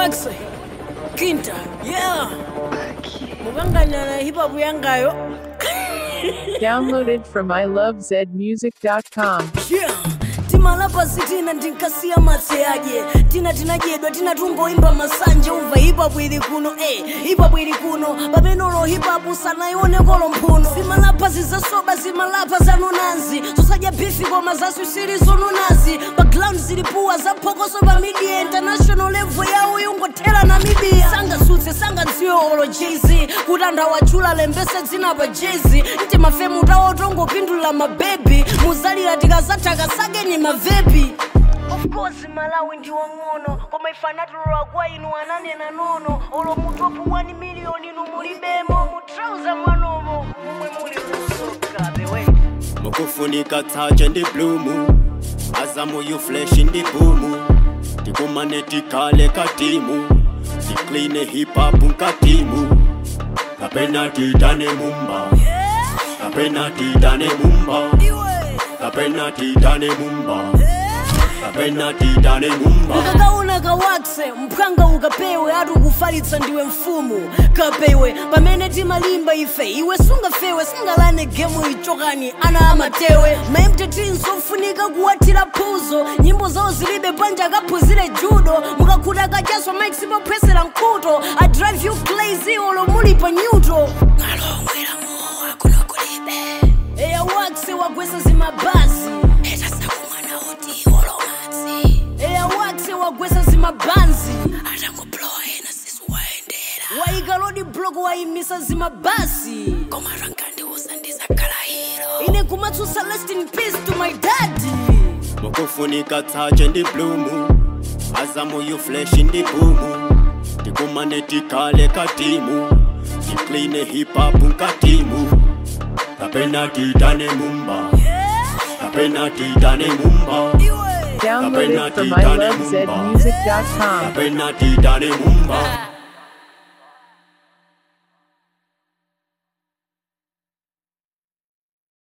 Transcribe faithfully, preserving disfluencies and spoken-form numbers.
Wax Kinta, yeah. Muganganya na hip hop yangayo. Downloaded from I love zed music dot com. Yeah. Timalapa sitina ndinkasia matseaje. Tina tinajedwa tina tungoimba masanje uva hip hop ili kuno eh hip hop ili kuno babenolo hip hop sana ione kolo mphuno. Simalapa zizasoba simalapa zanunanzi. Sosaja bifi kwa mazasu siri zonunazi. Background zilipua za pokoso ba media international level ya uyungo tela na media. Sanga sutse sanga nsiyo olo Jay-Z. Kutanda wachula lembese zina ba Jay-Z. Nti mafemu utawo tongo pindula mababy. Muzali latika zataka sage ni mavepi. Of course Malawi ndi wangono. Koma ifanatulwa kwa inu anane na nono. Olo mutopu one million inu mulibemo. Mutrauza mwanomo. Mumwe muli usoka the way. Mukufunika tache ndi blumu. Azamu you flesh in the boomu. Tikumane tikale katimu. Tikline hip hop nkatimu. Kapena titane mumba. Kapena titane mumba. Kapena titane mumba. Kapena titane mumba. Ukakauna kawakse, mpanga ukapewe. Atu kufalitsa ndiwe mfumu kapewe. Pamene timalimba ife iwe sunga fewe. Singalane gemu ichokani ana amatewe. Maimte tinso ufunika kuwatira puzo. Nyimbo zao zilibe panja kapuzile judo. Mukakuda kajaswa maximum presera nkuto. I drive you crazy olo muli pa neutral. Ngalongwira mo akuna kulibe. Eya wakse wagwesa zimabasi. Eta sakumana oti olo matsi. Eya wakse wagwesa zimabanzi. Atango ploe na sisu waendera. Waika lodi block waimisa zimabasi. Koma rankande usandiza kalahiro. Ine kumatsu Celeste in peace to my daddy. Mukufunika tache ndi blumu. Azamu you flesh in the boomu. Tikumane tikale katimu. Tikline hip hop nkatimu. Kapena titane mumba. Kapena titane mumba. Downloaded from I love zed music dot com. Kapena titane mumba.